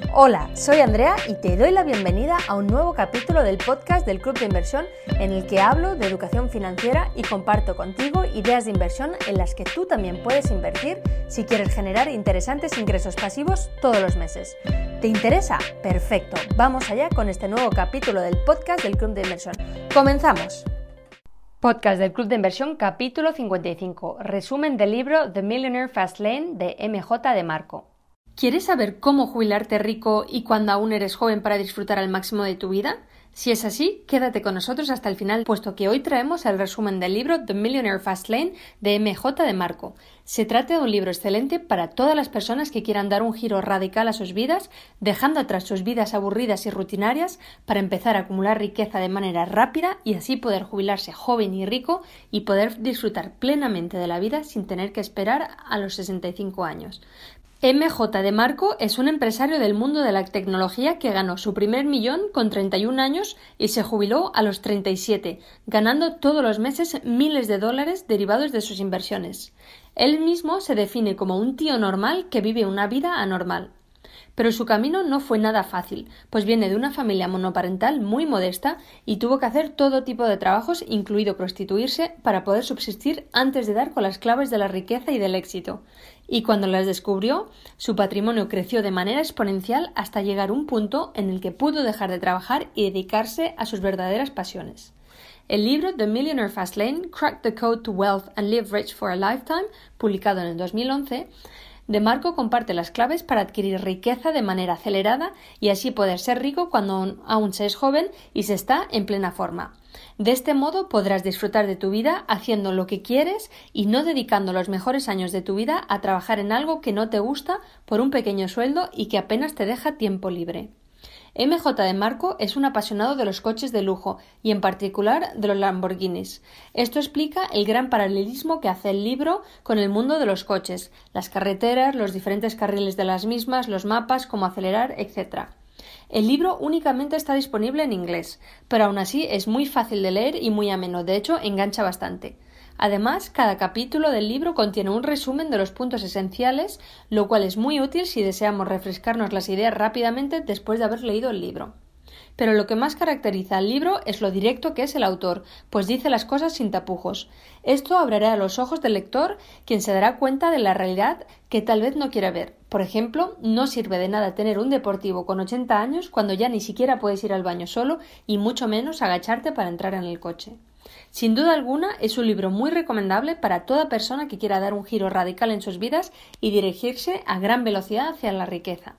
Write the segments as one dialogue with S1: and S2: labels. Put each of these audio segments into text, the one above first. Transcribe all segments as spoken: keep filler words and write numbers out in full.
S1: Hola, soy Andrea y te doy la bienvenida a un nuevo capítulo del podcast del Club de Inversión en el que hablo de educación financiera y comparto contigo ideas de inversión en las que tú también puedes invertir si quieres generar interesantes ingresos pasivos todos los meses. ¿Te interesa? Perfecto, vamos allá con este nuevo capítulo del podcast del Club de Inversión. ¡Comenzamos! Podcast del Club de Inversión, capítulo cincuenta y cinco. Resumen del libro The Millionaire Fast Lane de M J DeMarco. ¿Quieres saber cómo jubilarte rico y cuando aún eres joven para disfrutar al máximo de tu vida? Si es así, quédate con nosotros hasta el final, puesto que hoy traemos el resumen del libro The Millionaire Fast Lane de M J DeMarco. Se trata de un libro excelente para todas las personas que quieran dar un giro radical a sus vidas, dejando atrás sus vidas aburridas y rutinarias para empezar a acumular riqueza de manera rápida y así poder jubilarse joven y rico y poder disfrutar plenamente de la vida sin tener que esperar a los sesenta y cinco años. M J DeMarco es un empresario del mundo de la tecnología que ganó su primer millón con treinta y un años y se jubiló a los treinta y siete, ganando todos los meses miles de dólares derivados de sus inversiones. Él mismo se define como un tío normal que vive una vida anormal. Pero su camino no fue nada fácil, pues viene de una familia monoparental muy modesta y tuvo que hacer todo tipo de trabajos, incluido prostituirse, para poder subsistir antes de dar con las claves de la riqueza y del éxito. Y cuando las descubrió, su patrimonio creció de manera exponencial hasta llegar a un punto en el que pudo dejar de trabajar y dedicarse a sus verdaderas pasiones. El libro The Millionaire Fast Lane, Crack the Code to Wealth and Live Rich for a Lifetime, publicado en el dos mil once, DeMarco comparte las claves para adquirir riqueza de manera acelerada y así poder ser rico cuando aún se es joven y se está en plena forma. De este modo podrás disfrutar de tu vida haciendo lo que quieres y no dedicando los mejores años de tu vida a trabajar en algo que no te gusta por un pequeño sueldo y que apenas te deja tiempo libre. M J DeMarco es un apasionado de los coches de lujo y en particular de los Lamborghinis. Esto explica el gran paralelismo que hace el libro con el mundo de los coches, las carreteras, los diferentes carriles de las mismas, los mapas, cómo acelerar, etcétera. El libro únicamente está disponible en inglés, pero aún así es muy fácil de leer y muy ameno, de hecho engancha bastante. Además, cada capítulo del libro contiene un resumen de los puntos esenciales, lo cual es muy útil si deseamos refrescarnos las ideas rápidamente después de haber leído el libro. Pero lo que más caracteriza al libro es lo directo que es el autor, pues dice las cosas sin tapujos. Esto abrirá los ojos del lector, quien se dará cuenta de la realidad que tal vez no quiera ver. Por ejemplo, no sirve de nada tener un deportivo con ochenta años cuando ya ni siquiera puedes ir al baño solo y mucho menos agacharte para entrar en el coche. Sin duda alguna, es un libro muy recomendable para toda persona que quiera dar un giro radical en sus vidas y dirigirse a gran velocidad hacia la riqueza.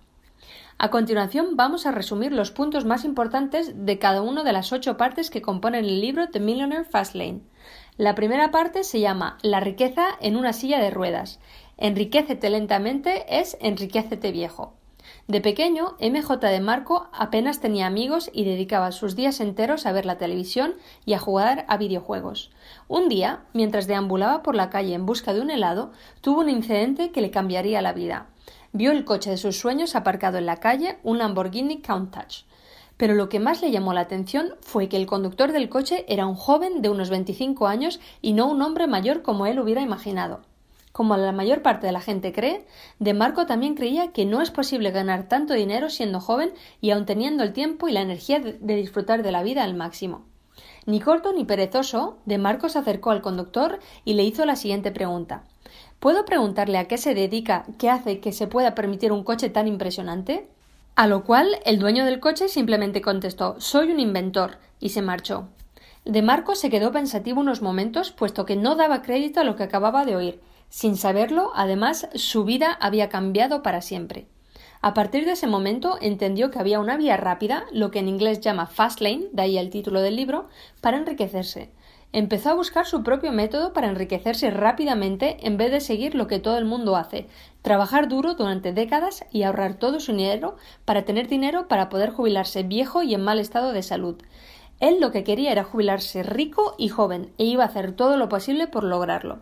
S1: A continuación vamos a resumir los puntos más importantes de cada una de las ocho partes que componen el libro The Millionaire Fast Lane. La primera parte se llama La riqueza en una silla de ruedas. Enriquécete lentamente es enriquécete viejo. De pequeño, M J DeMarco apenas tenía amigos y dedicaba sus días enteros a ver la televisión y a jugar a videojuegos. Un día, mientras deambulaba por la calle en busca de un helado, tuvo un incidente que le cambiaría la vida. Vio el coche de sus sueños aparcado en la calle, un Lamborghini Countach. Pero lo que más le llamó la atención fue que el conductor del coche era un joven de unos veinticinco años y no un hombre mayor como él hubiera imaginado. Como la mayor parte de la gente cree, DeMarco también creía que no es posible ganar tanto dinero siendo joven y aun teniendo el tiempo y la energía de, de disfrutar de la vida al máximo. Ni corto ni perezoso, DeMarco se acercó al conductor y le hizo la siguiente pregunta. ¿Puedo preguntarle a qué se dedica, qué hace que se pueda permitir un coche tan impresionante? A lo cual el dueño del coche simplemente contestó «Soy un inventor» y se marchó. DeMarco se quedó pensativo unos momentos, puesto que no daba crédito a lo que acababa de oír. Sin saberlo, además, su vida había cambiado para siempre. A partir de ese momento entendió que había una vía rápida, lo que en inglés llama fast lane, de ahí el título del libro, para enriquecerse. Empezó a buscar su propio método para enriquecerse rápidamente en vez de seguir lo que todo el mundo hace, trabajar duro durante décadas y ahorrar todo su dinero para tener dinero para poder jubilarse viejo y en mal estado de salud. Él lo que quería era jubilarse rico y joven e iba a hacer todo lo posible por lograrlo.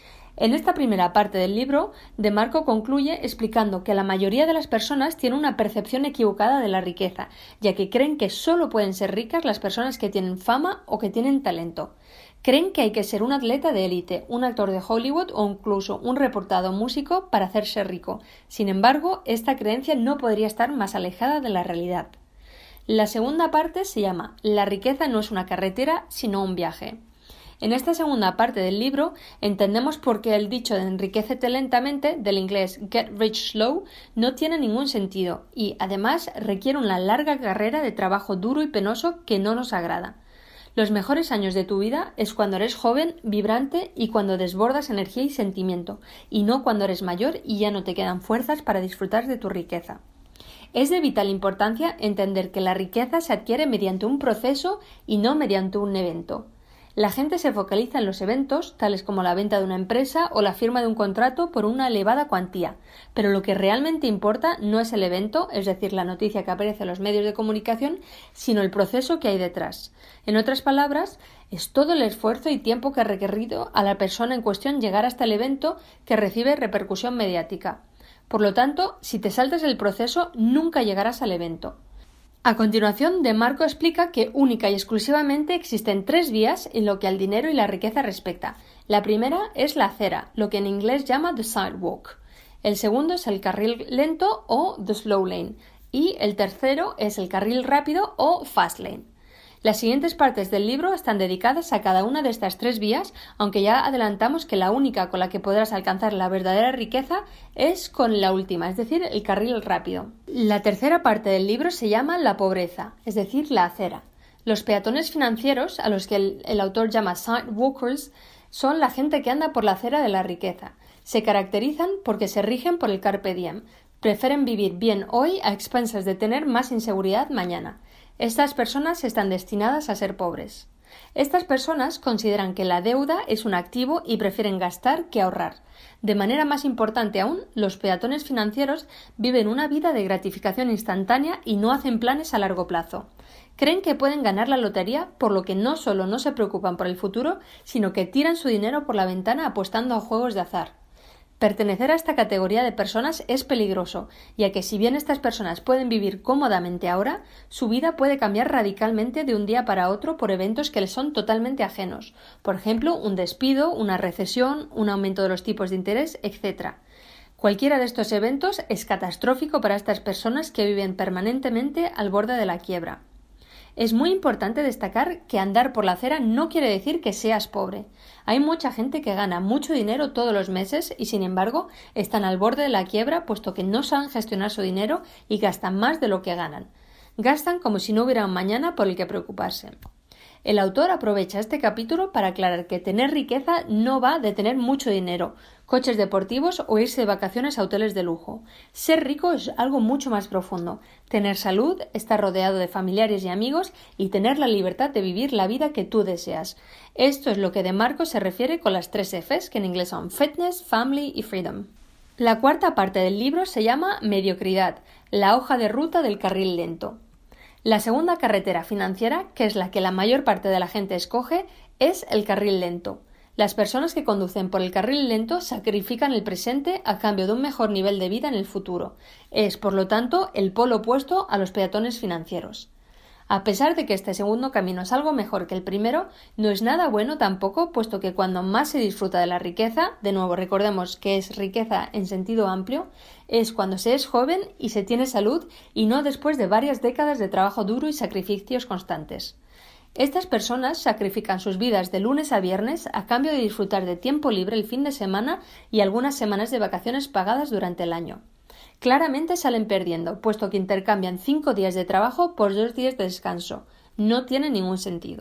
S1: En esta primera parte del libro, DeMarco concluye explicando que la mayoría de las personas tienen una percepción equivocada de la riqueza, ya que creen que solo pueden ser ricas las personas que tienen fama o que tienen talento. Creen que hay que ser un atleta de élite, un actor de Hollywood o incluso un reportado músico para hacerse rico. Sin embargo, esta creencia no podría estar más alejada de la realidad. La segunda parte se llama La riqueza no es una carretera, sino un viaje. En esta segunda parte del libro entendemos por qué el dicho de enriquécete lentamente, del inglés get rich slow, no tiene ningún sentido y, además, requiere una larga carrera de trabajo duro y penoso que no nos agrada. Los mejores años de tu vida es cuando eres joven, vibrante y cuando desbordas energía y sentimiento, y no cuando eres mayor y ya no te quedan fuerzas para disfrutar de tu riqueza. Es de vital importancia entender que la riqueza se adquiere mediante un proceso y no mediante un evento. La gente se focaliza en los eventos, tales como la venta de una empresa o la firma de un contrato por una elevada cuantía, pero lo que realmente importa no es el evento, es decir, la noticia que aparece en los medios de comunicación, sino el proceso que hay detrás. En otras palabras, es todo el esfuerzo y tiempo que ha requerido a la persona en cuestión llegar hasta el evento que recibe repercusión mediática. Por lo tanto, si te saltas el proceso, nunca llegarás al evento. A continuación, De Marco explica que única y exclusivamente existen tres vías en lo que al dinero y la riqueza respecta. La primera es la acera, lo que en inglés llama the sidewalk. El segundo es el carril lento o the slow lane. Y el tercero es el carril rápido o fast lane. Las siguientes partes del libro están dedicadas a cada una de estas tres vías, aunque ya adelantamos que la única con la que podrás alcanzar la verdadera riqueza es con la última, es decir, el carril rápido. La tercera parte del libro se llama la pobreza, es decir, la acera. Los peatones financieros, a los que el, el autor llama sidewalkers, son la gente que anda por la acera de la riqueza. Se caracterizan porque se rigen por el carpe diem. Prefieren vivir bien hoy a expensas de tener más inseguridad mañana. Estas personas están destinadas a ser pobres. Estas personas consideran que la deuda es un activo y prefieren gastar que ahorrar. De manera más importante aún, los peatones financieros viven una vida de gratificación instantánea y no hacen planes a largo plazo. Creen que pueden ganar la lotería, por lo que no solo no se preocupan por el futuro, sino que tiran su dinero por la ventana apostando a juegos de azar. Pertenecer a esta categoría de personas es peligroso, ya que si bien estas personas pueden vivir cómodamente ahora, su vida puede cambiar radicalmente de un día para otro por eventos que les son totalmente ajenos. Por ejemplo, un despido, una recesión, un aumento de los tipos de interés, etcétera. Cualquiera de estos eventos es catastrófico para estas personas que viven permanentemente al borde de la quiebra. Es muy importante destacar que andar por la acera no quiere decir que seas pobre. Hay mucha gente que gana mucho dinero todos los meses y, sin embargo, están al borde de la quiebra puesto que no saben gestionar su dinero y gastan más de lo que ganan. Gastan como si no hubiera un mañana por el que preocuparse. El autor aprovecha este capítulo para aclarar que tener riqueza no va de tener mucho dinero, coches deportivos o irse de vacaciones a hoteles de lujo. Ser rico es algo mucho más profundo. Tener salud, estar rodeado de familiares y amigos y tener la libertad de vivir la vida que tú deseas. Esto es lo que De Marco se refiere con las tres Fs, que en inglés son Fitness, Family y Freedom. La cuarta parte del libro se llama Mediocridad, la hoja de ruta del carril lento. La segunda carretera financiera, que es la que la mayor parte de la gente escoge, es el carril lento. Las personas que conducen por el carril lento sacrifican el presente a cambio de un mejor nivel de vida en el futuro. Es, por lo tanto, el polo opuesto a los peatones financieros. A pesar de que este segundo camino es algo mejor que el primero, no es nada bueno tampoco, puesto que cuando más se disfruta de la riqueza, de nuevo recordemos que es riqueza en sentido amplio, es cuando se es joven y se tiene salud y no después de varias décadas de trabajo duro y sacrificios constantes. Estas personas sacrifican sus vidas de lunes a viernes a cambio de disfrutar de tiempo libre el fin de semana y algunas semanas de vacaciones pagadas durante el año. Claramente salen perdiendo, puesto que intercambian cinco días de trabajo por dos días de descanso. No tiene ningún sentido.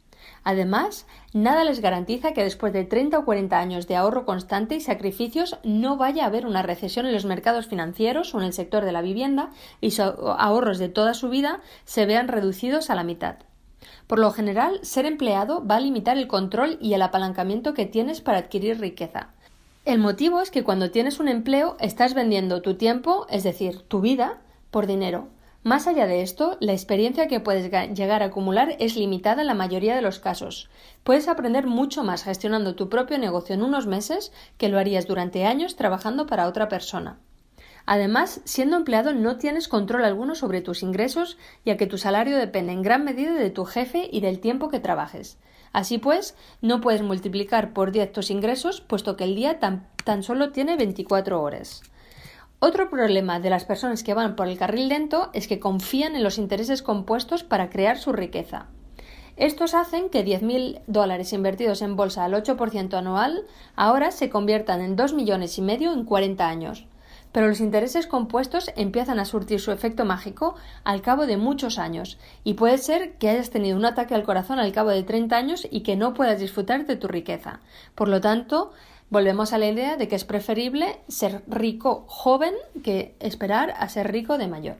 S1: Además, nada les garantiza que después de treinta o cuarenta años de ahorro constante y sacrificios no vaya a haber una recesión en los mercados financieros o en el sector de la vivienda y sus ahorros de toda su vida se vean reducidos a la mitad. Por lo general, ser empleado va a limitar el control y el apalancamiento que tienes para adquirir riqueza. El motivo es que cuando tienes un empleo estás vendiendo tu tiempo, es decir, tu vida, por dinero. Más allá de esto, la experiencia que puedes llegar a acumular es limitada en la mayoría de los casos. Puedes aprender mucho más gestionando tu propio negocio en unos meses que lo harías durante años trabajando para otra persona. Además, siendo empleado no tienes control alguno sobre tus ingresos, ya que tu salario depende en gran medida de tu jefe y del tiempo que trabajes. Así pues, no puedes multiplicar por diez tus ingresos, puesto que el día tan, tan solo tiene veinticuatro horas. Otro problema de las personas que van por el carril lento es que confían en los intereses compuestos para crear su riqueza. Estos hacen que diez mil dólares invertidos en bolsa al ocho por ciento anual ahora se conviertan en dos millones y medio en cuarenta años. Pero los intereses compuestos empiezan a surtir su efecto mágico al cabo de muchos años, y puede ser que hayas tenido un ataque al corazón al cabo de treinta años y que no puedas disfrutar de tu riqueza. Por lo tanto, volvemos a la idea de que es preferible ser rico joven que esperar a ser rico de mayor.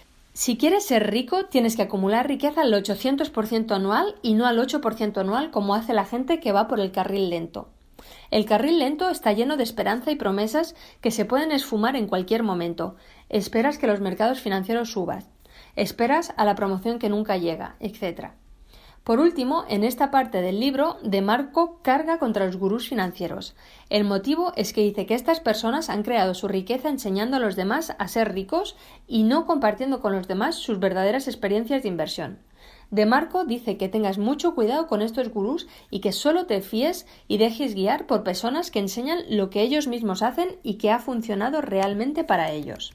S1: Si quieres ser rico, tienes que acumular riqueza al ochocientos por ciento anual y no al ocho por ciento anual como hace la gente que va por el carril lento. El carril lento está lleno de esperanza y promesas que se pueden esfumar en cualquier momento. Esperas que los mercados financieros suban. Esperas a la promoción que nunca llega, etcétera. Por último, en esta parte del libro, DeMarco carga contra los gurús financieros. El motivo es que dice que estas personas han creado su riqueza enseñando a los demás a ser ricos y no compartiendo con los demás sus verdaderas experiencias de inversión. DeMarco dice que tengas mucho cuidado con estos gurús y que solo te fíes y dejes guiar por personas que enseñan lo que ellos mismos hacen y que ha funcionado realmente para ellos.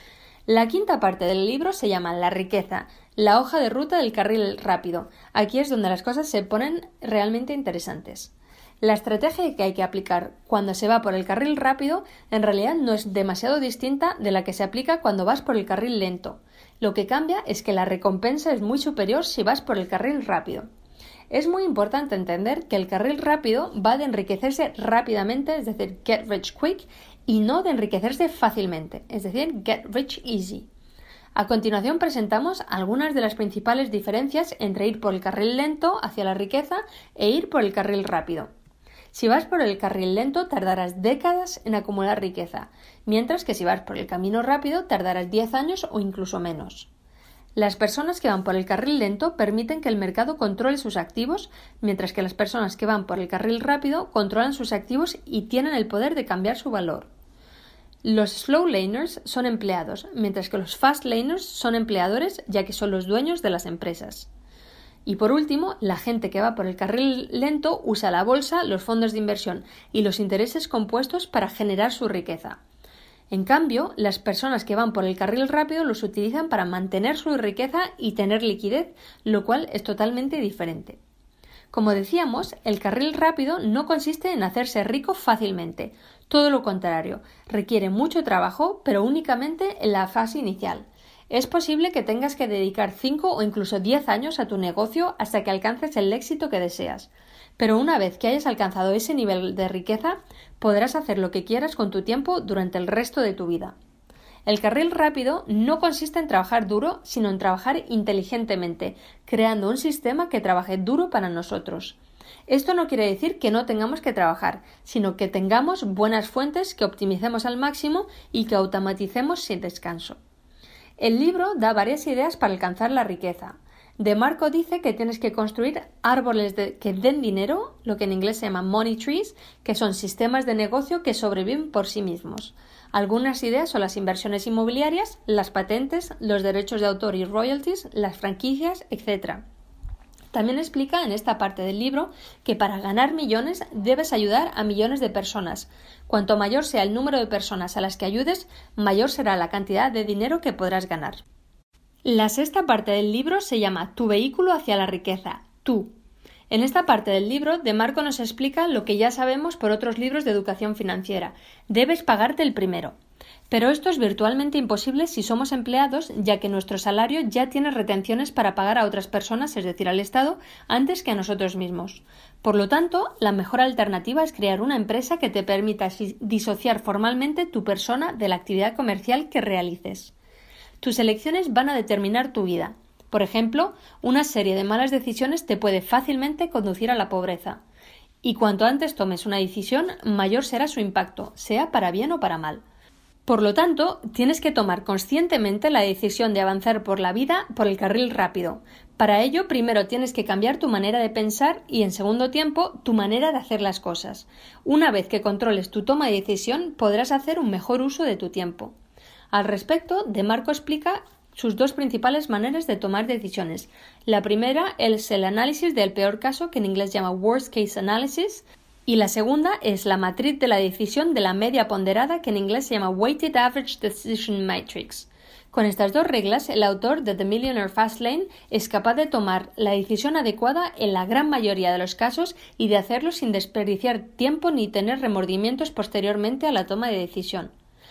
S1: La quinta parte del libro se llama La riqueza, la hoja de ruta del carril rápido. Aquí es donde las cosas se ponen realmente interesantes. La estrategia que hay que aplicar cuando se va por el carril rápido en realidad no es demasiado distinta de la que se aplica cuando vas por el carril lento. Lo que cambia es que la recompensa es muy superior si vas por el carril rápido. Es muy importante entender que el carril rápido va de enriquecerse rápidamente, es decir, get rich quick, y no de enriquecerse fácilmente, es decir, get rich easy. A continuación presentamos algunas de las principales diferencias entre ir por el carril lento hacia la riqueza e ir por el carril rápido. Si vas por el carril lento tardarás décadas en acumular riqueza, mientras que si vas por el camino rápido tardarás diez años o incluso menos. Las personas que van por el carril lento permiten que el mercado controle sus activos, mientras que las personas que van por el carril rápido controlan sus activos y tienen el poder de cambiar su valor. Los slow laners son empleados, mientras que los fast laners son empleadores, ya que son los dueños de las empresas. Y por último, la gente que va por el carril lento usa la bolsa, los fondos de inversión y los intereses compuestos para generar su riqueza. En cambio, las personas que van por el carril rápido los utilizan para mantener su riqueza y tener liquidez, lo cual es totalmente diferente. Como decíamos, el carril rápido no consiste en hacerse rico fácilmente. Todo lo contrario, requiere mucho trabajo, pero únicamente en la fase inicial. Es posible que tengas que dedicar cinco o incluso diez años a tu negocio hasta que alcances el éxito que deseas. Pero una vez que hayas alcanzado ese nivel de riqueza, podrás hacer lo que quieras con tu tiempo durante el resto de tu vida. El carril rápido no consiste en trabajar duro, sino en trabajar inteligentemente, creando un sistema que trabaje duro para nosotros. Esto no quiere decir que no tengamos que trabajar, sino que tengamos buenas fuentes que optimicemos al máximo y que automaticemos sin descanso. El libro da varias ideas para alcanzar la riqueza. DeMarco dice que tienes que construir árboles de, que den dinero, lo que en inglés se llama money trees, que son sistemas de negocio que sobreviven por sí mismos. Algunas ideas son las inversiones inmobiliarias, las patentes, los derechos de autor y royalties, las franquicias, etcétera. También explica en esta parte del libro que para ganar millones debes ayudar a millones de personas. Cuanto mayor sea el número de personas a las que ayudes, mayor será la cantidad de dinero que podrás ganar. La sexta parte del libro se llama Tu vehículo hacia la riqueza, tú. En esta parte del libro, DeMarco nos explica lo que ya sabemos por otros libros de educación financiera. Debes pagarte el primero. Pero esto es virtualmente imposible si somos empleados, ya que nuestro salario ya tiene retenciones para pagar a otras personas, es decir, al Estado, antes que a nosotros mismos. Por lo tanto, la mejor alternativa es crear una empresa que te permita disociar formalmente tu persona de la actividad comercial que realices. Tus elecciones van a determinar tu vida. Por ejemplo, una serie de malas decisiones te puede fácilmente conducir a la pobreza. Y cuanto antes tomes una decisión, mayor será su impacto, sea para bien o para mal. Por lo tanto, tienes que tomar conscientemente la decisión de avanzar por la vida por el carril rápido. Para ello, primero tienes que cambiar tu manera de pensar y, en segundo tiempo, tu manera de hacer las cosas. Una vez que controles tu toma de decisión, podrás hacer un mejor uso de tu tiempo. Al respecto, DeMarco explica sus dos principales maneras de tomar decisiones. La primera es el análisis del peor caso, que en inglés se llama Worst Case Analysis, y la segunda es la matriz de la decisión de la media ponderada, que en inglés se llama Weighted Average Decision Matrix. Con estas dos reglas, el autor de The Millionaire Fastlane es capaz de tomar la decisión adecuada en la gran mayoría de los casos y de hacerlo sin desperdiciar tiempo ni tener remordimientos posteriormente a la toma de decisión.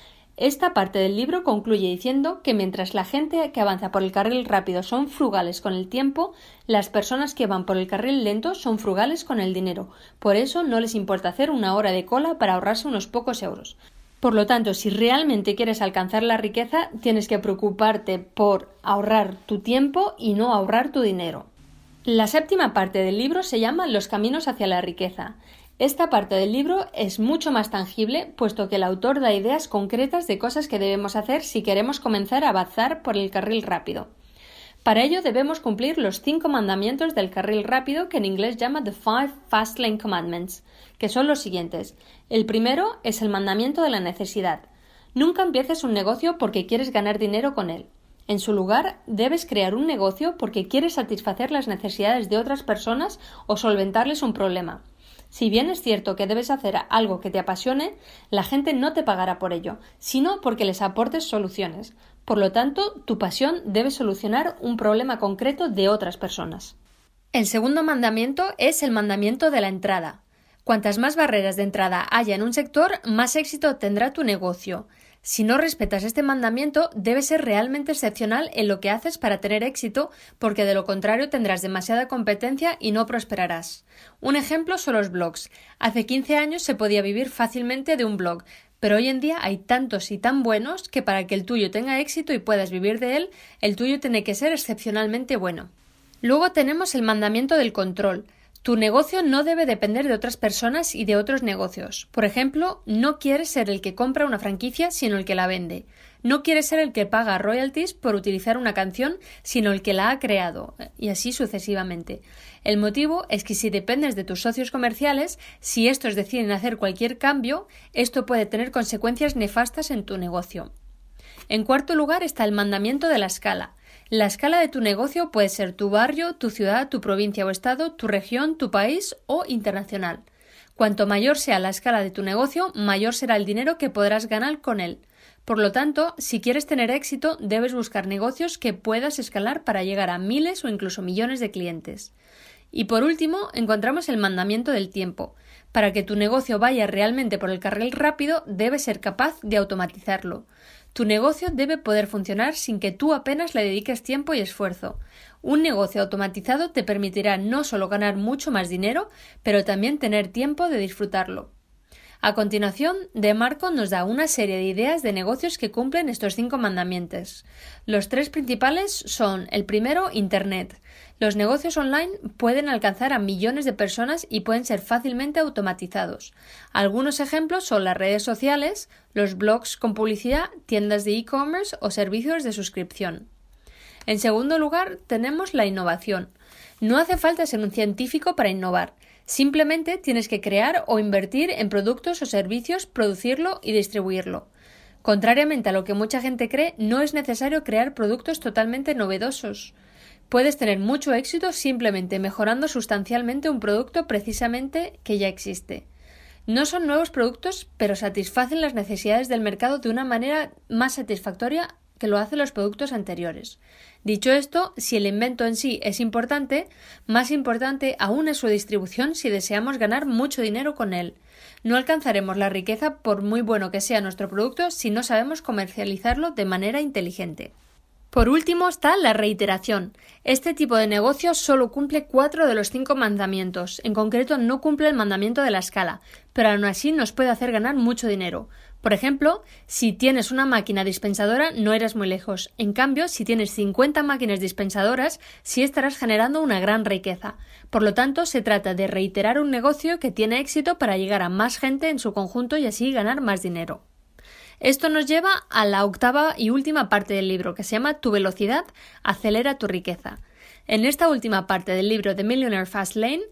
S1: Esta parte del libro concluye diciendo que mientras la gente que avanza por el carril rápido son frugales con el tiempo, las personas que van por el carril lento son frugales con el dinero. Por eso no les importa hacer una hora de cola para ahorrarse unos pocos euros. Por lo tanto, si realmente quieres alcanzar la riqueza, tienes que preocuparte por ahorrar tu tiempo y no ahorrar tu dinero. La séptima parte del libro se llama Los caminos hacia la riqueza. Esta parte del libro es mucho más tangible, puesto que el autor da ideas concretas de cosas que debemos hacer si queremos comenzar a avanzar por el carril rápido. Para ello debemos cumplir los cinco mandamientos del carril rápido, que en inglés llama The Five Fast Lane Commandments, que son los siguientes. El primero es el mandamiento de la necesidad. Nunca empieces un negocio porque quieres ganar dinero con él. En su lugar, debes crear un negocio porque quieres satisfacer las necesidades de otras personas o solventarles un problema. Si bien es cierto que debes hacer algo que te apasione, la gente no te pagará por ello, sino porque les aportes soluciones. Por lo tanto, tu pasión debe solucionar un problema concreto de otras personas. El segundo mandamiento es el mandamiento de la entrada. Cuantas más barreras de entrada haya en un sector, más éxito tendrá tu negocio. Si no respetas este mandamiento, debes ser realmente excepcional en lo que haces para tener éxito, porque de lo contrario tendrás demasiada competencia y no prosperarás. Un ejemplo son los blogs. Hace quince años se podía vivir fácilmente de un blog, pero hoy en día hay tantos y tan buenos que para que el tuyo tenga éxito y puedas vivir de él, el tuyo tiene que ser excepcionalmente bueno. Luego tenemos el mandamiento del control. Tu negocio no debe depender de otras personas y de otros negocios. Por ejemplo, no quieres ser el que compra una franquicia, sino el que la vende. No quieres ser el que paga royalties por utilizar una canción, sino el que la ha creado, y así sucesivamente. El motivo es que si dependes de tus socios comerciales, si estos deciden hacer cualquier cambio, esto puede tener consecuencias nefastas en tu negocio. En cuarto lugar está el mandamiento de la escala. La escala de tu negocio puede ser tu barrio, tu ciudad, tu provincia o estado, tu región, tu país o internacional. Cuanto mayor sea la escala de tu negocio, mayor será el dinero que podrás ganar con él. Por lo tanto, si quieres tener éxito, debes buscar negocios que puedas escalar para llegar a miles o incluso millones de clientes. Y por último, encontramos el mandamiento del tiempo. Para que tu negocio vaya realmente por el carril rápido, debes ser capaz de automatizarlo. Tu negocio debe poder funcionar sin que tú apenas le dediques tiempo y esfuerzo. Un negocio automatizado te permitirá no solo ganar mucho más dinero, pero también tener tiempo de disfrutarlo. A continuación, DeMarco nos da una serie de ideas de negocios que cumplen estos cinco mandamientos. Los tres principales son, el primero, Internet. Los negocios online pueden alcanzar a millones de personas y pueden ser fácilmente automatizados. Algunos ejemplos son las redes sociales, los blogs con publicidad, tiendas de e-commerce o servicios de suscripción. En segundo lugar, tenemos la innovación. No hace falta ser un científico para innovar. Simplemente tienes que crear o invertir en productos o servicios, producirlo y distribuirlo. Contrariamente a lo que mucha gente cree, no es necesario crear productos totalmente novedosos. Puedes tener mucho éxito simplemente mejorando sustancialmente un producto precisamente que ya existe. No son nuevos productos, pero satisfacen las necesidades del mercado de una manera más satisfactoria que lo hacen los productos anteriores. Dicho esto, si el invento en sí es importante, más importante aún es su distribución si deseamos ganar mucho dinero con él. No alcanzaremos la riqueza por muy bueno que sea nuestro producto si no sabemos comercializarlo de manera inteligente. Por último está la reiteración. Este tipo de negocio solo cumple cuatro de los cinco mandamientos. En concreto, no cumple el mandamiento de la escala, pero aún así nos puede hacer ganar mucho dinero. Por ejemplo, si tienes una máquina dispensadora, no eres muy lejos. En cambio, si tienes cincuenta máquinas dispensadoras, sí estarás generando una gran riqueza. Por lo tanto, se trata de reiterar un negocio que tiene éxito para llegar a más gente en su conjunto y así ganar más dinero. Esto nos lleva a la octava y última parte del libro, que se llama Tu velocidad acelera tu riqueza. En esta última parte del libro The Millionaire Fastlane,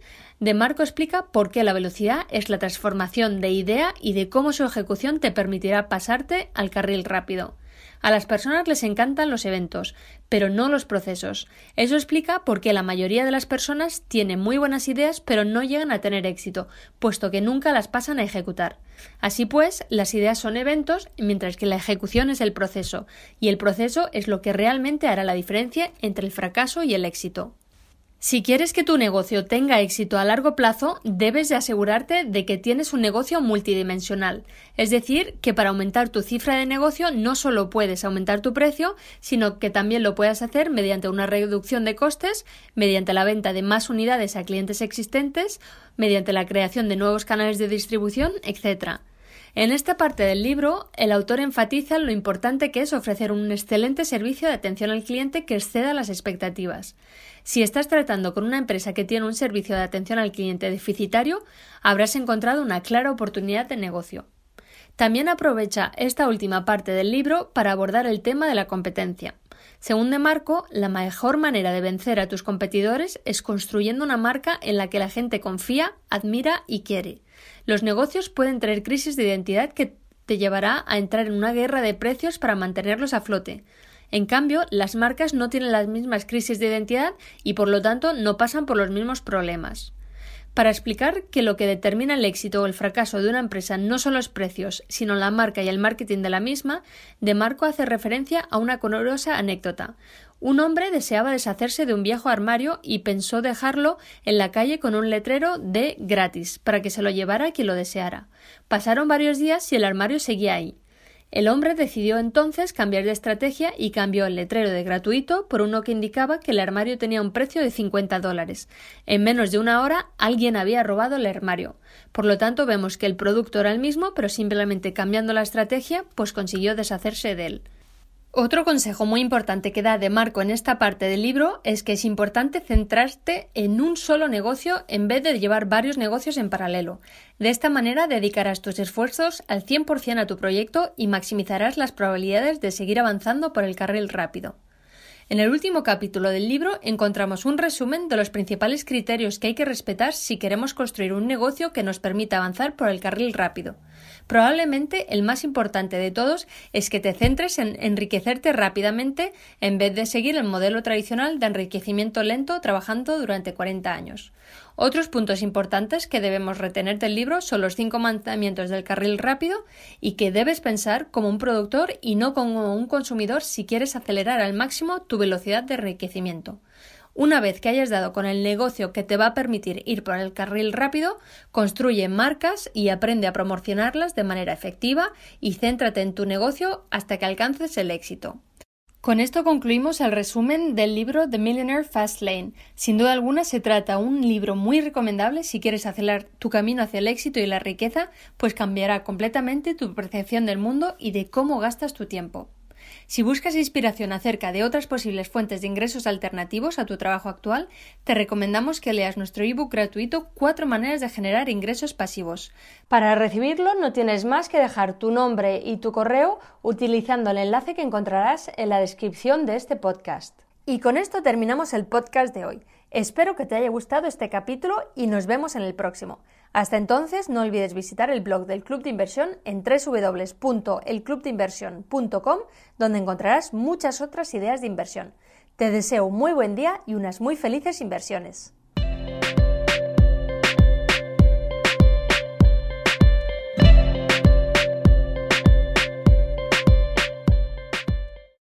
S1: DeMarco explica por qué la velocidad es la transformación de idea y de cómo su ejecución te permitirá pasarte al carril rápido. A las personas les encantan los eventos, pero no los procesos. Eso explica por qué la mayoría de las personas tienen muy buenas ideas pero no llegan a tener éxito, puesto que nunca las pasan a ejecutar. Así pues, las ideas son eventos, mientras que la ejecución es el proceso, y el proceso es lo que realmente hará la diferencia entre el fracaso y el éxito. Si quieres que tu negocio tenga éxito a largo plazo, debes de asegurarte de que tienes un negocio multidimensional. Es decir, que para aumentar tu cifra de negocio no solo puedes aumentar tu precio, sino que también lo puedes hacer mediante una reducción de costes, mediante la venta de más unidades a clientes existentes, mediante la creación de nuevos canales de distribución, etcétera. En esta parte del libro, el autor enfatiza lo importante que es ofrecer un excelente servicio de atención al cliente que exceda las expectativas. Si estás tratando con una empresa que tiene un servicio de atención al cliente deficitario, habrás encontrado una clara oportunidad de negocio. También aprovecha esta última parte del libro para abordar el tema de la competencia. Según DeMarco, la mejor manera de vencer a tus competidores es construyendo una marca en la que la gente confía, admira y quiere. Los negocios pueden tener crisis de identidad que te llevará a entrar en una guerra de precios para mantenerlos a flote. En cambio, las marcas no tienen las mismas crisis de identidad y por lo tanto no pasan por los mismos problemas. Para explicar que lo que determina el éxito o el fracaso de una empresa no son los precios, sino la marca y el marketing de la misma, DeMarco hace referencia a una curiosa anécdota. Un hombre deseaba deshacerse de un viejo armario y pensó dejarlo en la calle con un letrero de gratis para que se lo llevara quien lo deseara. Pasaron varios días y el armario seguía ahí. El hombre decidió entonces cambiar de estrategia y cambió el letrero de gratuito por uno que indicaba que el armario tenía un precio de cincuenta dólares. En menos de una hora alguien había robado el armario. Por lo tanto, vemos que el producto era el mismo, pero simplemente cambiando la estrategia, pues consiguió deshacerse de él. Otro consejo muy importante que da DeMarco en esta parte del libro es que es importante centrarte en un solo negocio en vez de llevar varios negocios en paralelo. De esta manera dedicarás tus esfuerzos al cien por ciento a tu proyecto y maximizarás las probabilidades de seguir avanzando por el carril rápido. En el último capítulo del libro encontramos un resumen de los principales criterios que hay que respetar si queremos construir un negocio que nos permita avanzar por el carril rápido. Probablemente el más importante de todos es que te centres en enriquecerte rápidamente en vez de seguir el modelo tradicional de enriquecimiento lento trabajando durante cuarenta años. Otros puntos importantes que debemos retener del libro son los cinco mandamientos del carril rápido y que debes pensar como un productor y no como un consumidor si quieres acelerar al máximo tu velocidad de enriquecimiento. Una vez que hayas dado con el negocio que te va a permitir ir por el carril rápido, construye marcas y aprende a promocionarlas de manera efectiva y céntrate en tu negocio hasta que alcances el éxito. Con esto concluimos el resumen del libro The Millionaire Fast Lane. Sin duda alguna se trata de un libro muy recomendable si quieres acelerar tu camino hacia el éxito y la riqueza, pues cambiará completamente tu percepción del mundo y de cómo gastas tu tiempo. Si buscas inspiración acerca de otras posibles fuentes de ingresos alternativos a tu trabajo actual, te recomendamos que leas nuestro ebook gratuito Cuatro maneras de generar ingresos pasivos. Para recibirlo no tienes más que dejar tu nombre y tu correo utilizando el enlace que encontrarás en la descripción de este podcast. Y con esto terminamos el podcast de hoy. Espero que te haya gustado este capítulo y nos vemos en el próximo. Hasta entonces, no olvides visitar el blog del Club de Inversión en doble u doble u doble u punto el club de inversión punto com, donde encontrarás muchas otras ideas de inversión. Te deseo un muy buen día y unas muy felices inversiones.